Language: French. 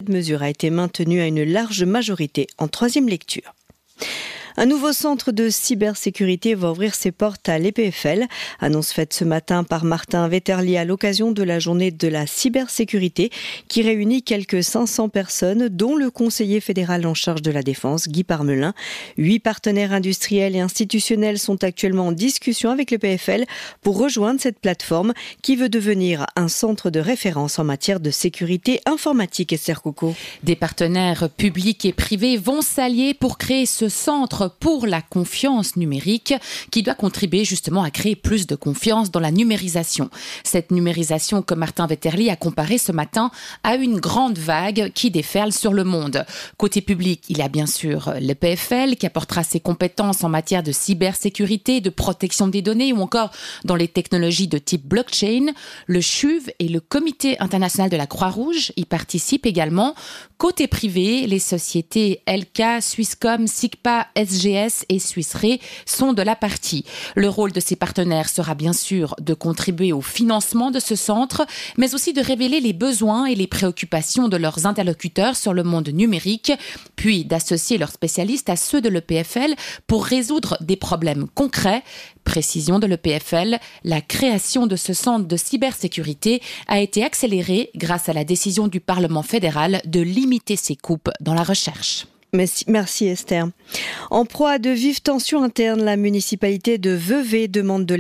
mesure a été maintenue à une large majorité en troisième lecture. Un nouveau centre de cybersécurité va ouvrir ses portes à l'EPFL. Annonce faite ce matin par Martin Vetterli à l'occasion de la journée de la cybersécurité qui réunit quelques 500 personnes, dont le conseiller fédéral en charge de la défense, Guy Parmelin. 8 partenaires industriels et institutionnels sont actuellement en discussion avec l'EPFL pour rejoindre cette plateforme qui veut devenir un centre de référence en matière de sécurité informatique. Esther Coco. Des partenaires publics et privés vont s'allier pour créer ce centre pour la confiance numérique qui doit contribuer justement à créer plus de confiance dans la numérisation. Cette numérisation que Martin Vetterli a comparée ce matin à une grande vague qui déferle sur le monde. Côté public, il y a bien sûr l'EPFL qui apportera ses compétences en matière de cybersécurité, de protection des données ou encore dans les technologies de type blockchain. Le CHUV et le Comité international de la Croix-Rouge y participent également. Côté privé, les sociétés LK, Swisscom, SIGPA, SGS et Swiss Re sont de la partie. Le rôle de ces partenaires sera bien sûr de contribuer au financement de ce centre, mais aussi de révéler les besoins et les préoccupations de leurs interlocuteurs sur le monde numérique, puis d'associer leurs spécialistes à ceux de l'EPFL pour résoudre des problèmes concrets. Précision de l'EPFL, la création de ce centre de cybersécurité a été accélérée grâce à la décision du Parlement fédéral de limiter ses coupes dans la recherche. Merci Esther. En proie à de vives tensions internes, la municipalité de Vevey demande de